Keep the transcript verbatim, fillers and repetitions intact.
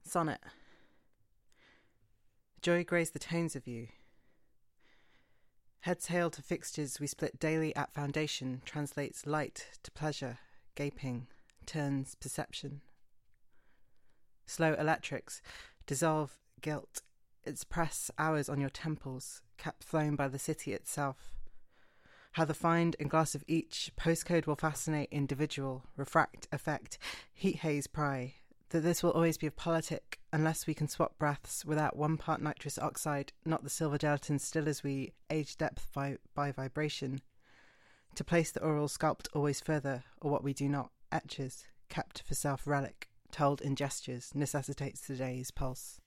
Sonnet. Joy grays the tones of you. Heads hail to fixtures we split daily at foundation, translates light to pleasure, gaping, turns perception. Slow electrics dissolve guilt, its press hours on your temples, kept flown by the city itself. How the find and glass of each postcode will fascinate individual, refract, affect, heat haze pry, that this will always be a politic unless we can swap breaths without one part nitrous oxide, not the silver gelatin still as we age depth by, by vibration. To place the oral sculpt always further, or what we do not, etches, kept for self-relic, told in gestures, necessitates today's pulse.